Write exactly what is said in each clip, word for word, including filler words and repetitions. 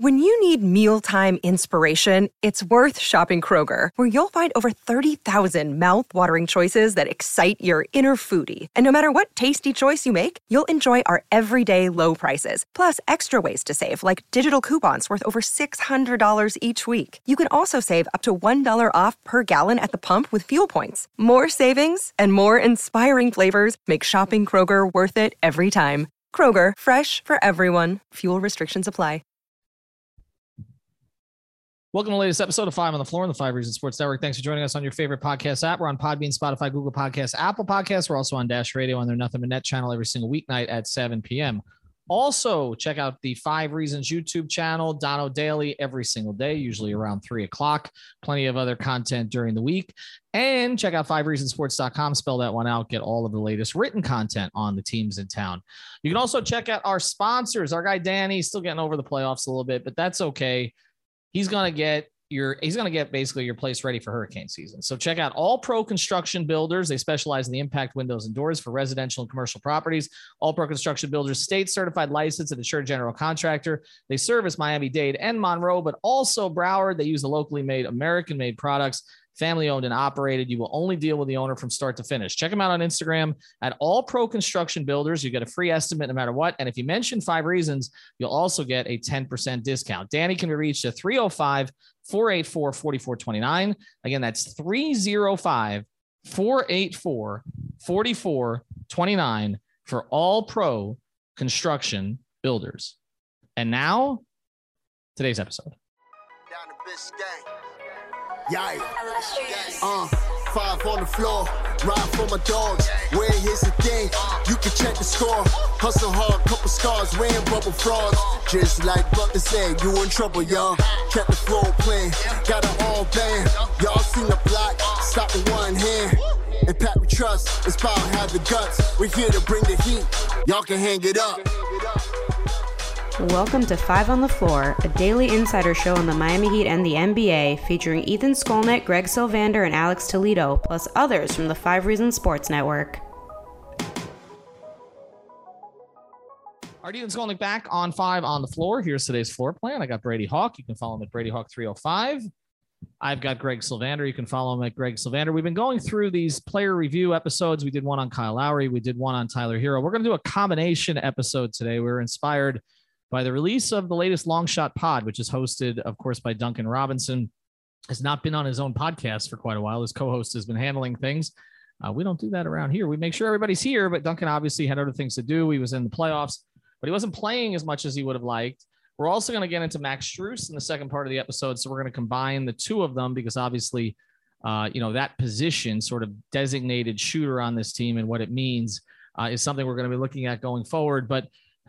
When you need mealtime inspiration, it's worth shopping Kroger, where you'll find over thirty thousand mouth-watering choices that excite your inner foodie. And no matter what tasty choice you make, you'll enjoy our everyday low prices, plus extra ways to save, like digital coupons worth over six hundred dollars each week. You can also save up to one dollar off per gallon at the pump with fuel points. More savings and more inspiring flavors make shopping Kroger worth it every time. Kroger, fresh for everyone. Fuel restrictions apply. Welcome to the latest episode of Five on the Floor on the Five Reasons Sports Network. Thanks for joining us on your favorite podcast app. We're on Podbean, Spotify, Google Podcasts, Apple Podcasts. We're also on Dash Radio on their Nothing But Net channel every single weeknight at seven p.m. Also, check out the Five Reasons YouTube channel, Dono Daily, every single day, usually around three o'clock. Plenty of other content during the week. And check out five reasons sports dot com. Spell that one out. Get all of the latest written content on the teams in town. You can also check out our sponsors. Our guy Danny, still getting over the playoffs a little bit, but that's okay. He's going to get your, he's going to get basically your place ready for hurricane season. So check out All Pro Construction Builders. They specialize in the impact windows and doors for residential and commercial properties. All Pro Construction Builders, state certified license and insured general contractor. They service Miami-Dade and Monroe, but also Broward. They use the locally made, American made products. Family owned and operated. You will only deal with the owner from start to finish. Check them out on Instagram at All Pro Construction Builders. You get a free estimate no matter what. And if you mention Five Reasons, you'll also get a ten percent discount. Danny can be reached at three oh five, four eight four, four four two nine. Again, that's three oh five, four eight four, four four two nine for All Pro Construction Builders. And now, today's episode. Down to Biscayne. Yeah, uh, five on the floor, ride for my dogs. Where here's the thing, you can check the score. Hustle hard, couple scars, wearing bubble frogs. Just like Butler said, you in trouble, y'all. Kept the floor playing, got it all band. Y'all seen the block, stop with one hand. And Pat we trust, it's power, have the guts. We're here to bring the heat, y'all can hang it up. Welcome to Five on the Floor, a daily insider show on the Miami Heat and the N B A, featuring Ethan Skolnick, Greg Sylvander, and Alex Toledo, plus others from the Five Reasons Sports Network. All right, Ethan Skolnick back on Five on the Floor. Here's today's floor plan. I got Brady Hawk. You can follow him at Brady Hawk three oh five. I've got Greg Sylvander. You can follow him at Greg Sylvander. We've been going through these player review episodes. We did one on Kyle Lowry. We did one on Tyler Hero. We're going to do a combination episode today. We were inspired by the release of the latest Long Shot Pod, which is hosted, of course, by Duncan Robinson. Has not been on his own podcast for quite a while. His co-host has been handling things. Uh, we don't do that around here. We make sure everybody's here, but Duncan obviously had other things to do. He was in the playoffs, but he wasn't playing as much as he would have liked. We're also going to get into Max Strus in the second part of the episode, so we're going to combine the two of them because obviously, uh, you know, that position, sort of designated shooter on this team and what it means uh, is something we're going to be looking at going forward. But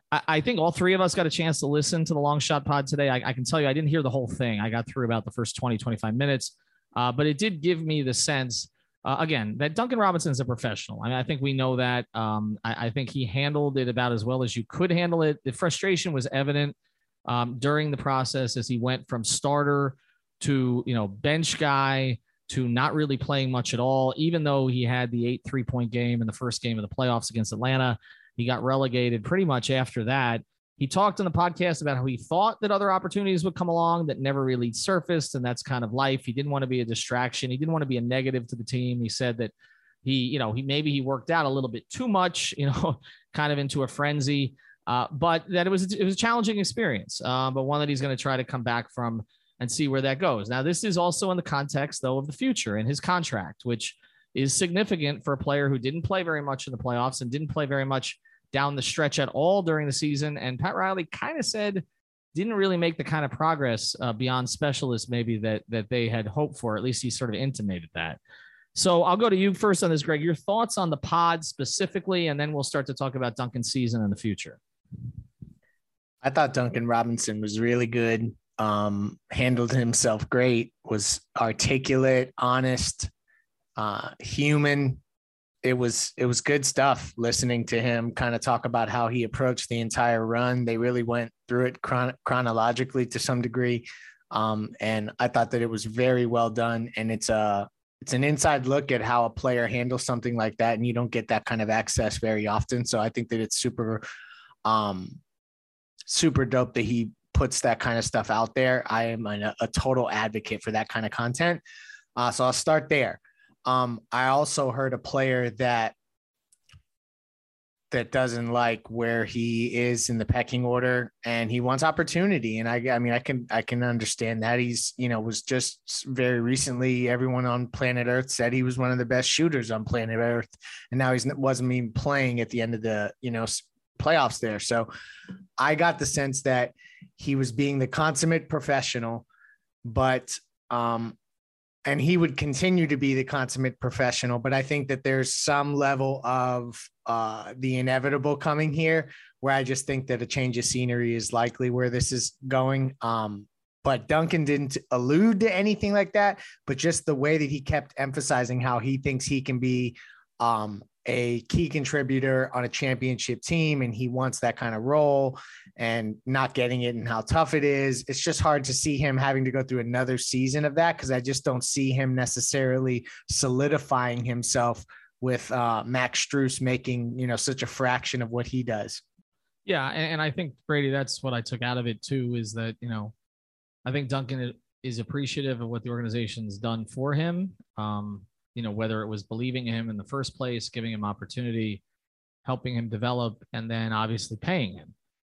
I think all three of us got a chance to listen to the Long Shot Pod today. I, I can tell you, I didn't hear the whole thing. I got through about the first twenty, twenty-five minutes, uh, but it did give me the sense, uh, again, that Duncan Robinson is a professional. I mean, I think we know that. Um, I, I think he handled it about as well as you could handle it. The frustration was evident um, during the process as he went from starter to, you know, bench guy to not really playing much at all, even though he had the eight three-point game in the first game of the playoffs against Atlanta. He got relegated pretty much after that. He talked on the podcast about how he thought that other opportunities would come along that never really surfaced, and that's kind of life. He didn't want to be a distraction. He didn't want to be a negative to the team. He said that he, you know, he maybe he worked out a little bit too much, you know, kind of into a frenzy, uh, but that it was it was a challenging experience, uh, but one that he's going to try to come back from and see where that goes. Now, this is also in the context, though, of the future and his contract, which is significant for a player who didn't play very much in the playoffs and didn't play very much down the stretch at all during the season. And Pat Riley kind of said didn't really make the kind of progress uh, beyond specialists maybe that that they had hoped for. At least he sort of intimated that. So I'll go to you first on this, Greg. Your thoughts on the pod specifically, and then we'll start to talk about Duncan's season and the future. I thought Duncan Robinson was really good, um, handled himself great, was articulate, honest, uh, human. It was, it was good stuff listening to him kind of talk about how he approached the entire run. They really went through it chron- chronologically to some degree. Um, and I thought that it was very well done. And it's a, it's an inside look at how a player handles something like that. And you don't get that kind of access very often. So I think that it's super, um, super dope that he puts that kind of stuff out there. I am a, a total advocate for that kind of content. Uh, so I'll start there. Um, I also heard a player that that doesn't like where he is in the pecking order, and he wants opportunity. And I, I mean, I can, I can understand that. He's, you know, was just very recently, everyone on planet Earth said he was one of the best shooters on planet Earth. And now he's wasn't even playing at the end of the, you know, playoffs there. So I got the sense that he was being the consummate professional, but, um, and he would continue to be the consummate professional. But I think that there's some level of uh, the inevitable coming here, where I just think that a change of scenery is likely where this is going. Um, but Duncan didn't allude to anything like that, but just the way that he kept emphasizing how he thinks he can be um, a key contributor on a championship team, and he wants that kind of role, and not getting it and how tough it is. It's just hard to see him having to go through another season of that, because I just don't see him necessarily solidifying himself with uh, Max Strus making, you know, such a fraction of what he does. Yeah. And, and I think, Brady, that's what I took out of it too, is that, you know, I think Duncan is appreciative of what the organization's done for him. Um, you know, whether it was believing in him in the first place, giving him opportunity, helping him develop, and then obviously paying him.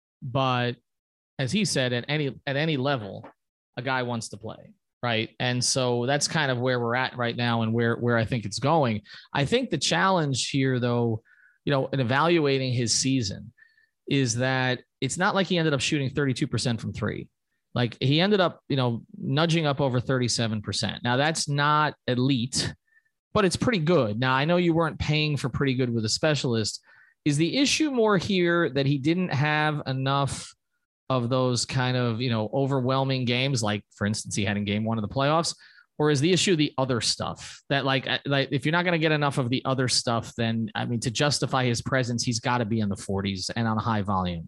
But as he said, at any, at any level, a guy wants to play. Right. And so that's kind of where we're at right now, and where, where I think it's going. I think the challenge here, though, you know, in evaluating his season, is that it's not like he ended up shooting thirty-two percent from three. Like, he ended up, you know, nudging up over thirty-seven percent. Now, that's not elite, but it's pretty good. Now, I know you weren't paying for pretty good with a specialist. Is the issue more here that he didn't have enough of those kind of, you know, overwhelming games, like, for instance, he had in game one of the playoffs? Or is the issue the other stuff that, like, like if you're not going to get enough of the other stuff, then, I mean, to justify his presence, he's got to be in the forties and on a high volume?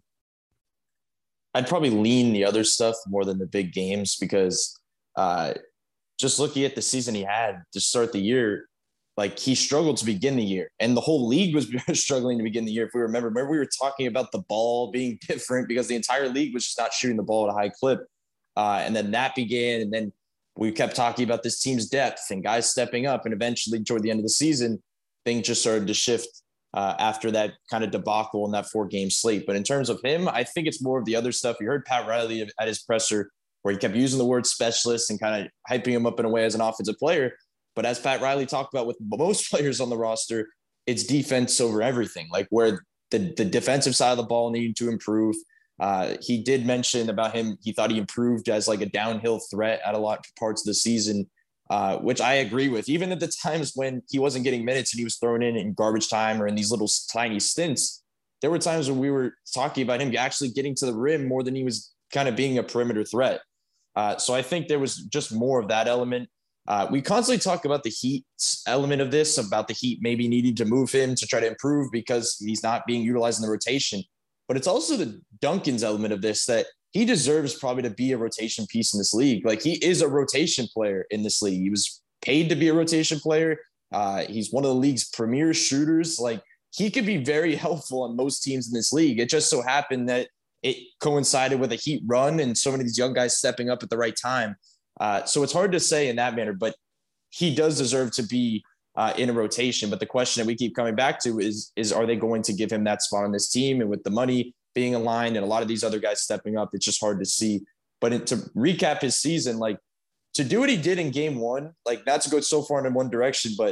I'd probably lean the other stuff more than the big games, because uh, just looking at the season he had to start the year, like, he struggled to begin the year, and the whole league was struggling to begin the year. If we remember, remember we were talking about the ball being different because the entire league was just not shooting the ball at a high clip. Uh, and then that began, and then we kept talking about this team's depth and guys stepping up. And eventually, toward the end of the season, things just started to shift uh, after that kind of debacle in that four game slate. But in terms of him, I think it's more of the other stuff. You heard Pat Riley at his presser, where he kept using the word specialist and kind of hyping him up in a way as an offensive player. But as Pat Riley talked about with most players on the roster, it's defense over everything, like where the, the defensive side of the ball needed to improve. Uh, he did mention about him, he thought he improved as like a downhill threat at a lot of parts of the season, uh, which I agree with. Even at the times when he wasn't getting minutes and he was thrown in in garbage time or in these little tiny stints, there were times when we were talking about him actually getting to the rim more than he was kind of being a perimeter threat. Uh, so I think there was just more of that element. Uh, we constantly talk about the Heat element of this, about the Heat maybe needing to move him to try to improve because he's not being utilized in the rotation. But it's also the Duncan's element of this, that he deserves probably to be a rotation piece in this league. Like, he is a rotation player in this league. He was paid to be a rotation player. Uh, he's one of the league's premier shooters. Like, he could be very helpful on most teams in this league. It just so happened that it coincided with a Heat run and so many of these young guys stepping up at the right time. Uh, so it's hard to say in that manner, but he does deserve to be uh, in a rotation. But the question that we keep coming back to is, is are they going to give him that spot on this team? And with the money being aligned and a lot of these other guys stepping up, it's just hard to see. But it, to recap his season, like, to do what he did in game one, like, not to go so far in one direction, but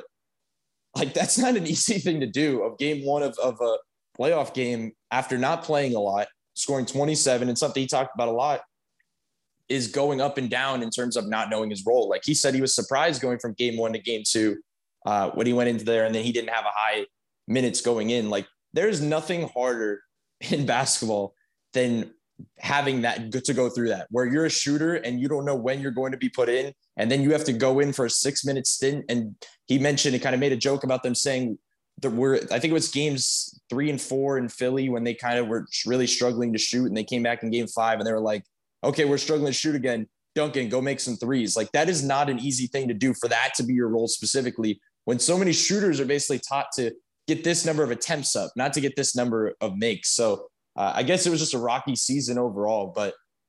like, that's not an easy thing to do, of game one of, of a playoff game after not playing a lot, scoring twenty-seven, and something he talked about a lot is going up and down in terms of not knowing his role. Like, he said he was surprised going from game one to game two uh, when he went into there, and then he didn't have a high minutes going in. Like, there's nothing harder in basketball than having that to go through that, where you're a shooter and you don't know when you're going to be put in, and then you have to go in for a six minute stint. And he mentioned, he kind of made a joke about them saying that we're, I think it was games three and four in Philly when they kind of were really struggling to shoot, and they came back in game five and they were like, okay, we're struggling to shoot again. Duncan, go make some threes. Like, that is not an easy thing to do, for that to be your role specifically, when so many shooters are basically taught to get this number of attempts up, not to get this number of makes. So uh, I guess it was just a rocky season overall, but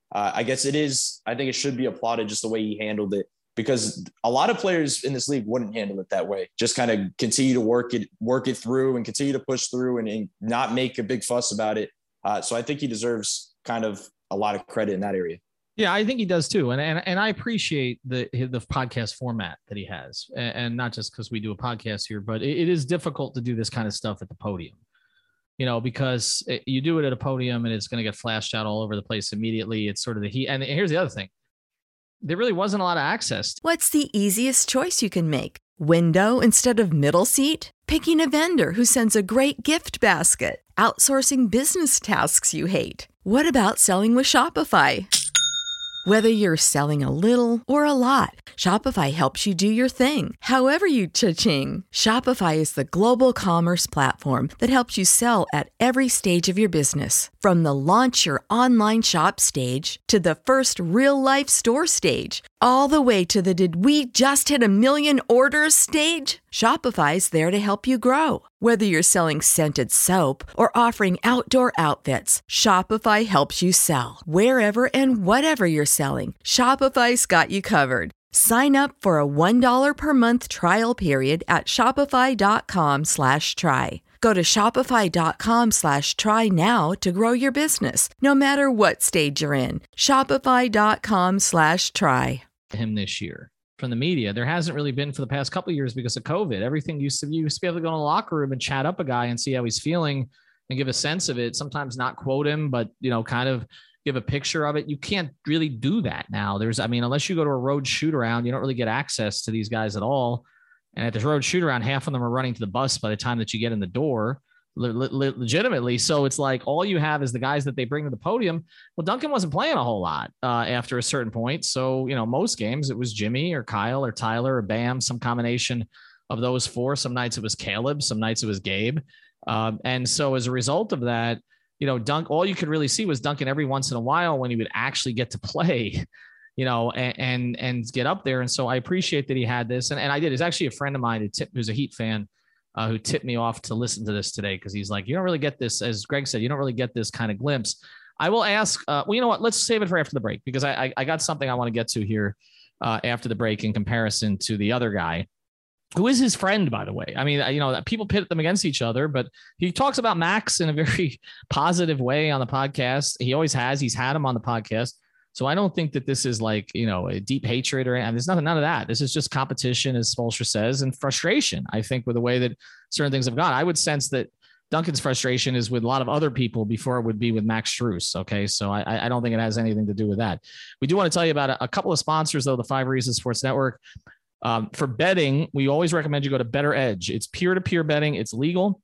uh, I guess it is. I think it should be applauded just the way he handled it, because a lot of players in this league wouldn't handle it that way. Just kind of continue to work it, work it through and continue to push through and, and not make a big fuss about it. Uh, so I think he deserves kind of a lot of credit in that area. Yeah, I think he does too. And and, and I appreciate the the podcast format that he has. And, and not just because we do a podcast here, but it, it is difficult to do this kind of stuff at the podium. You know, because it, you do it at a podium and it's going to get flashed out all over the place immediately. It's sort of the heat. And here's the other thing. There really wasn't a lot of access. What's the easiest choice you can make? Window instead of middle seat? Picking a vendor who sends a great gift basket? Outsourcing business tasks you hate? What about selling with Shopify? Whether you're selling a little or a lot, Shopify helps you do your thing, however you cha-ching. Shopify is the global commerce platform that helps you sell at every stage of your business. From the launch your online shop stage to the first real-life store stage, all the way to the did we just hit a million orders stage. Shopify's there to help you grow. Whether you're selling scented soap or offering outdoor outfits, Shopify helps you sell. Wherever and whatever you're selling, Shopify's got you covered. Sign up for a one dollar per month trial period at shopify.com slash try. Go to shopify.com slash try now to grow your business, no matter what stage you're in. Shopify.com slash try. Him this year from the media. There hasn't really been for the past couple of years because of COVID. Everything used to, you used to be able to go in the locker room and chat up a guy and see how he's feeling and give a sense of it. Sometimes not quote him, but, you know, kind of give a picture of it. You can't really do that now. There's, I mean, unless you go to a road shoot around, you don't really get access to these guys at all. And at this road shoot around, half of them are running to the bus by the time that you get in the door. Le- le- legitimately. So it's like all you have is the guys that they bring to the podium. Well, Duncan wasn't playing a whole lot uh, after a certain point. So, you know, most games it was Jimmy or Kyle or Tyler or Bam, some combination of those four. Some nights it was Caleb. Some nights it was Gabe. Um, and so as a result of that, you know, Dunk, all you could really see was Duncan every once in a while when he would actually get to play, you know, and, and, and get up there. And so I appreciate that he had this. And, and I did. It's actually a friend of mine who tip, who's a Heat fan, Uh, who tipped me off to listen to this today because he's like, you don't really get this, as Greg said, you don't really get this kind of glimpse. I will ask, uh, well, you know what? Let's save it for after the break because I I, I got something I want to get to here uh, after the break in comparison to the other guy, who is his friend, by the way. I mean, you know, people pit them against each other, but he talks about Max in a very positive way on the podcast. He always has. He's had him on the podcast. So I don't think that this is like, you know, a deep hatred or and there's nothing, none of that. This is just competition, as Spoelstra says, and frustration, I think, with the way that certain things have gone. I would sense that Duncan's frustration is with a lot of other people before it would be with Max Strus. Okay. So I, I don't think it has anything to do with that. We do want to tell you about a, a couple of sponsors, though, the Five Reasons Sports Network. Um, for betting, we always recommend you go to Better Edge. It's peer-to-peer betting. It's legal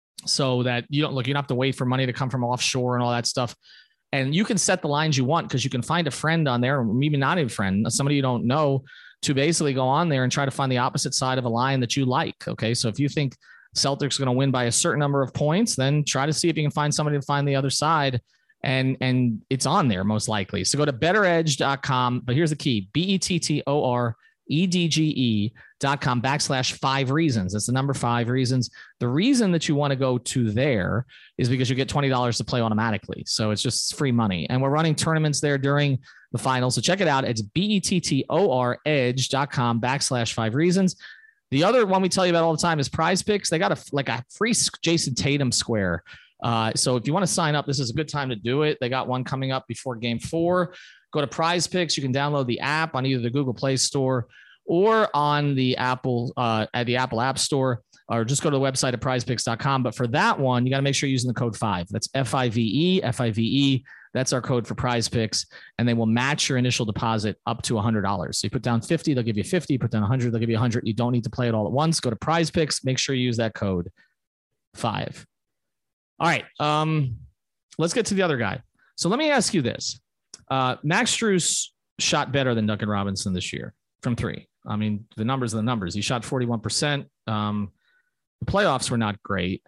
so that you don't look, you don't have to wait for money to come from offshore and all that stuff. And you can set the lines you want because you can find a friend on there, or maybe not a friend, somebody you don't know, to basically go on there and try to find the opposite side of a line that you like. Okay. So if you think Celtics are going to win by a certain number of points, then try to see if you can find somebody to find the other side. And, and it's on there most likely. So go to better edge dot com. But here's the key: B E T T O R E D G E dot com backslash five reasons. That's the number five reasons. The reason that you want to go to there is because you get twenty dollars to play automatically. So it's just free money. And we're running tournaments there during the finals. So check it out. It's B E T T O R edge dot com backslash five reasons. The other one we tell you about all the time is Prize Picks. They got a, like a free Jason Tatum square. Uh, so if you want to sign up, this is a good time to do it. They got one coming up before game four. Go to Prize Picks. You can download the app on either the Google Play Store or on the Apple uh, at the Apple App Store, or just go to the website at prize picks dot com. But for that one, you got to make sure you're using the code five. That's F I V E, F I V E. That's our code for Prize Picks, and they will match your initial deposit up to one hundred dollars. So you put down fifty, they'll give you fifty. Put down one hundred, they'll give you one hundred. You don't need to play it all at once. Go to Prize Picks. Make sure you use that code five. All right, um, let's get to the other guy. So let me ask you this. Uh, Max Strus shot better than Duncan Robinson this year from three. I mean, the numbers are the numbers. He shot forty-one percent. Um, the playoffs were not great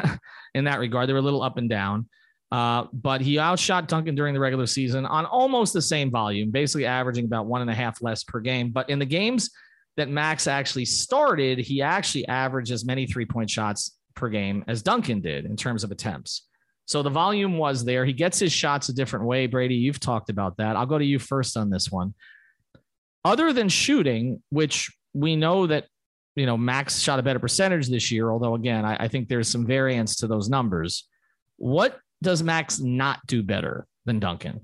in that regard. They were a little up and down. Uh, but he outshot Duncan during the regular season on almost the same volume, basically averaging about one and a half less per game. But in the games that Max actually started, he actually averaged as many three-point shots per game as Duncan did in terms of attempts. So the volume was there. He gets his shots a different way. Brady, you've talked about that. I'll go to you first on this one. Other than shooting, which we know that, you know, Max shot a better percentage this year, although, again, I, I think there's some variance to those numbers. What does Max not do better than Duncan?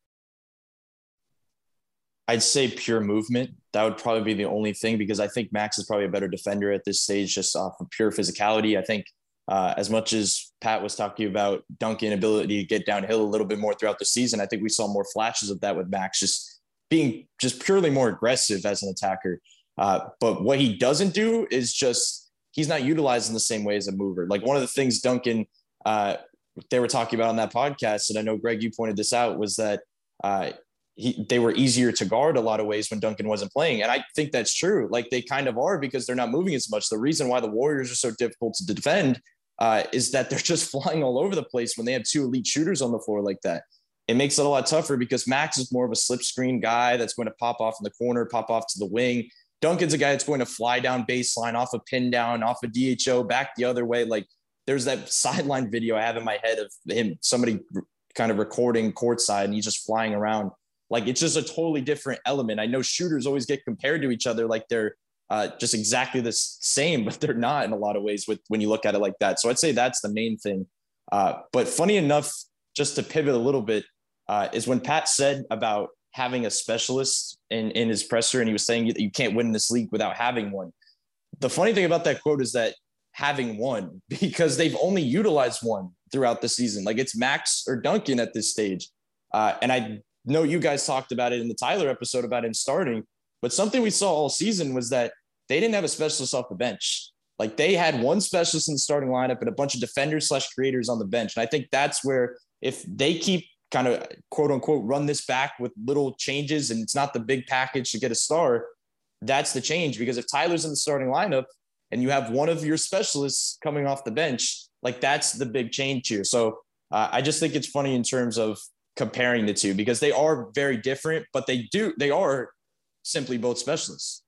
I'd say pure movement. That would probably be the only thing, because I think Max is probably a better defender at this stage just off of pure physicality. I think uh, as much as Pat was talking about Duncan ability to get downhill a little bit more throughout the season, I think we saw more flashes of that with Max just being just purely more aggressive as an attacker. Uh, but what he doesn't do is just, he's not utilized in the same way as a mover. Like one of the things Duncan, uh, they were talking about on that podcast, and I know, Greg, you pointed this out, was that uh, he, they were easier to guard a lot of ways when Duncan wasn't playing. And I think that's true. Like they kind of are, because they're not moving as much. The reason why the Warriors are so difficult to defend uh, is that they're just flying all over the place when they have two elite shooters on the floor like that. It makes it a lot tougher because Max is more of a slip screen guy that's going to pop off in the corner, pop off to the wing. Duncan's a guy that's going to fly down baseline, off a pin down, off a D H O, back the other way. Like there's that sideline video I have in my head of him, somebody kind of recording courtside, and he's just flying around. Like it's just a totally different element. I know shooters always get compared to each other like they're uh, just exactly the same, but they're not in a lot of ways with when you look at it like that. So I'd say that's the main thing. Uh, but funny enough, just to pivot a little bit, uh, is when Pat said about having a specialist in, in his presser, and he was saying that you can't win this league without having one. The funny thing about that quote is that having one, because they've only utilized one throughout the season. Like it's Max or Duncan at this stage. Uh, and I know you guys talked about it in the Tyler episode about him starting, but something we saw all season was that they didn't have a specialist off the bench. Like they had one specialist in the starting lineup and a bunch of defenders slash creators on the bench. And I think that's where, if they keep kind of quote unquote run this back with little changes, and it's not the big package to get a star, that's the change. Because if Tyler's in the starting lineup and you have one of your specialists coming off the bench, like that's the big change here. So uh, I just think it's funny in terms of comparing the two, because they are very different, but they do, they are simply both specialists.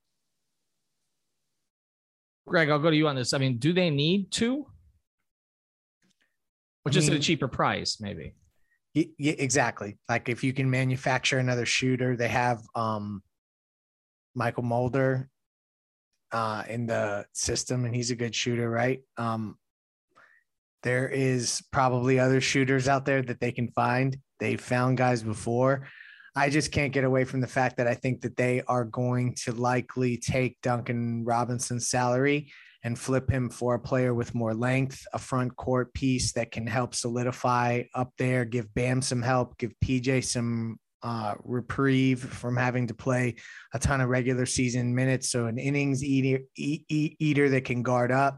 Greg, I'll go to you on this. I mean, do they need two? Or just I mean, at a cheaper price, maybe? Yeah, exactly. Like if you can manufacture another shooter, they have um, Michael Mulder uh, in the system, and he's a good shooter, right? Um, there is probably other shooters out there that they can find. They've found guys before. I just can't get away from the fact that I think that they are going to likely take Duncan Robinson's salary and flip him for a player with more length, a front court piece that can help solidify up there, give Bam some help, give P J some uh, reprieve from having to play a ton of regular season minutes. So an innings eater, eat, eat, eater that can guard up.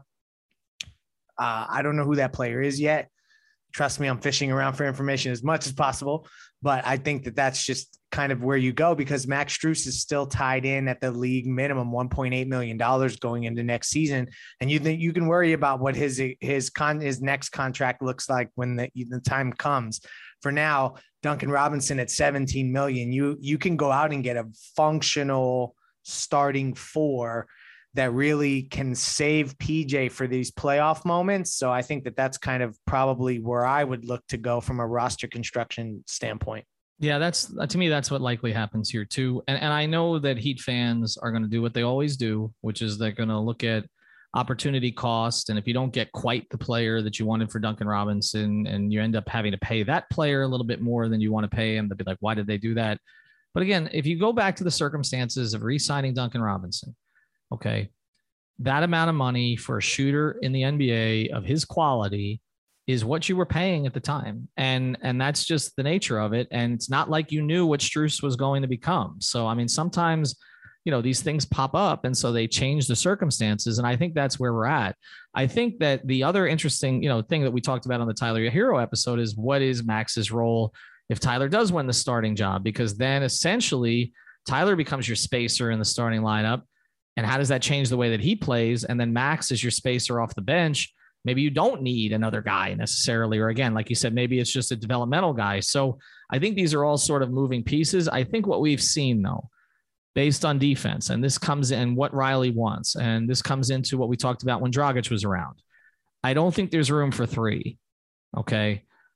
Uh, I don't know who that player is yet. Trust me, I'm fishing around for information as much as possible, but I think that that's just kind of where you go, because Max Strus is still tied in at the league minimum one point eight million dollars going into next season. And you think you can worry about what his, his con his next contract looks like when the, the time comes. For now, Duncan Robinson at seventeen million, you, you can go out and get a functional starting four that really can save P J for these playoff moments. So I think that that's kind of probably where I would look to go from a roster construction standpoint. Yeah, that's to me, that's what likely happens here too. And, and I know that Heat fans are going to do what they always do, which is they're going to look at opportunity cost. And if you don't get quite the player that you wanted for Duncan Robinson, and you end up having to pay that player a little bit more than you want to pay him, they'll be like, why did they do that? But again, if you go back to the circumstances of re-signing Duncan Robinson, okay, that amount of money for a shooter in the N B A of his quality is what you were paying at the time. And, and that's just the nature of it. And it's not like you knew what Strus was going to become. So, I mean, sometimes, you know, these things pop up, and so they change the circumstances. And I think that's where we're at. I think that the other interesting, you know, thing that we talked about on the Tyler Hero episode is, what is Max's role if Tyler does win the starting job? Because then essentially Tyler becomes your spacer in the starting lineup. And how does that change the way that he plays? And then Max is your spacer off the bench. Maybe you don't need another guy necessarily, or again, like you said, maybe it's just a developmental guy. So I think these are all sort of moving pieces. I think what we've seen, though, based on defense, and this comes in what Riley wants, and this comes into what we talked about when Dragic was around. I don't think there's room for three. Okay.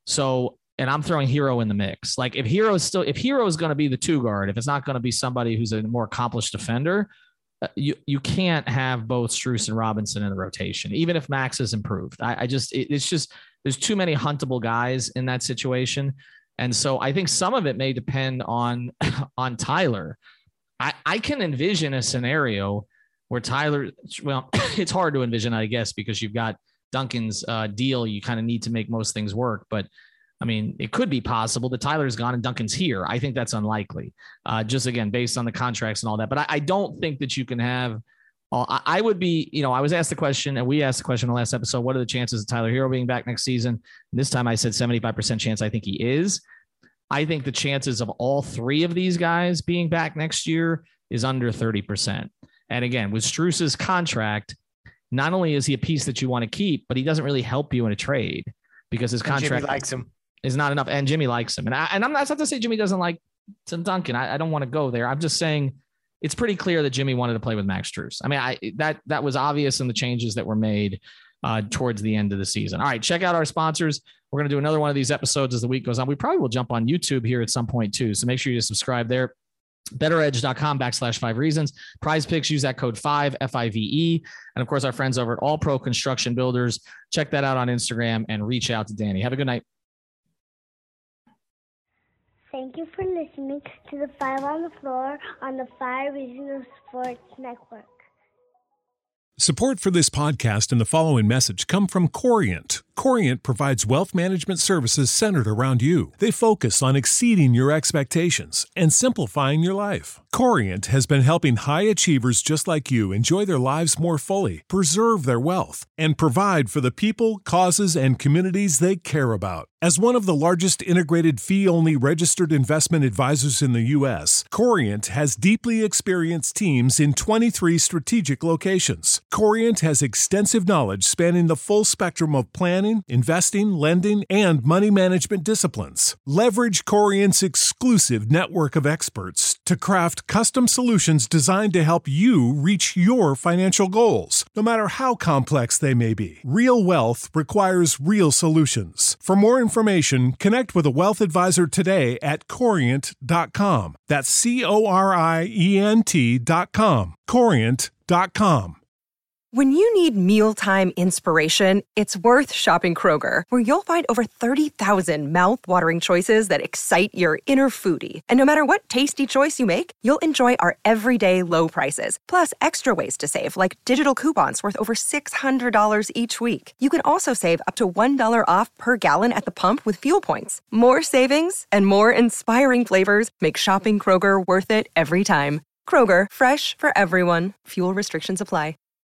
So, and I'm throwing Hero in the mix. Like if Hero is still, if Hero is going to be the two guard, if it's not going to be somebody who's a more accomplished defender, uh, you you can't have both Strus and Robinson in the rotation, even if Max has improved. I, I just, it, it's just, there's too many huntable guys in that situation. And so I think some of it may depend on, on Tyler. I, I can envision a scenario where Tyler, well, it's hard to envision, I guess, because you've got Duncan's uh, deal. You kind of need to make most things work. But I mean, it could be possible that Tyler's gone and Duncan's here. I think that's unlikely, uh, just again, based on the contracts and all that. But I, I don't think that you can have, uh, I, I would be, you know, I was asked the question and we asked the question in the last episode, what are the chances of Tyler Hero being back next season? And this time I said seventy-five percent chance. I think he is. I think the chances of all three of these guys being back next year is under thirty percent. And again, with Strus's contract, not only is he a piece that you want to keep, but he doesn't really help you in a trade because his contract Jimmy likes him. Is not enough. And Jimmy likes him. And I, and I'm not, not to say Jimmy doesn't like Tim Duncan. I, I don't want to go there. I'm just saying it's pretty clear that Jimmy wanted to play with Max Strus. I mean, I, that, that was obvious in the changes that were made uh, towards the end of the season. All right. Check out our sponsors. We're going to do another one of these episodes as the week goes on. We probably will jump on YouTube here at some point too. So make sure you subscribe there. betteredge.com backslash five reasons. Prize Picks, use that code five, F I V E. And of course, our friends over at All Pro Construction Builders. Check that out on Instagram and reach out to Danny. Have a good night. Thank you for listening to the Five on the Floor on the Five Reasons Sports Network. Support for this podcast and the following message come from Corient. Corient provides wealth management services centered around you. They focus on exceeding your expectations and simplifying your life. Corient has been helping high achievers just like you enjoy their lives more fully, preserve their wealth, and provide for the people, causes, and communities they care about. As one of the largest integrated fee-only registered investment advisors in the U S, Corient has deeply experienced teams in twenty-three strategic locations. Corient has extensive knowledge spanning the full spectrum of planning, investing, lending, and money management disciplines. Leverage Corient's exclusive network of experts to craft custom solutions designed to help you reach your financial goals, no matter how complex they may be. Real wealth requires real solutions. For more information, connect with a wealth advisor today at corient dot com. That's C O R I E N T dot com. corient dot com. When you need mealtime inspiration, it's worth shopping Kroger, where you'll find over thirty thousand mouth-watering choices that excite your inner foodie. And no matter what tasty choice you make, you'll enjoy our everyday low prices, plus extra ways to save, like digital coupons worth over six hundred dollars each week. You can also save up to one dollar off per gallon at the pump with fuel points. More savings and more inspiring flavors make shopping Kroger worth it every time. Kroger, fresh for everyone. Fuel restrictions apply.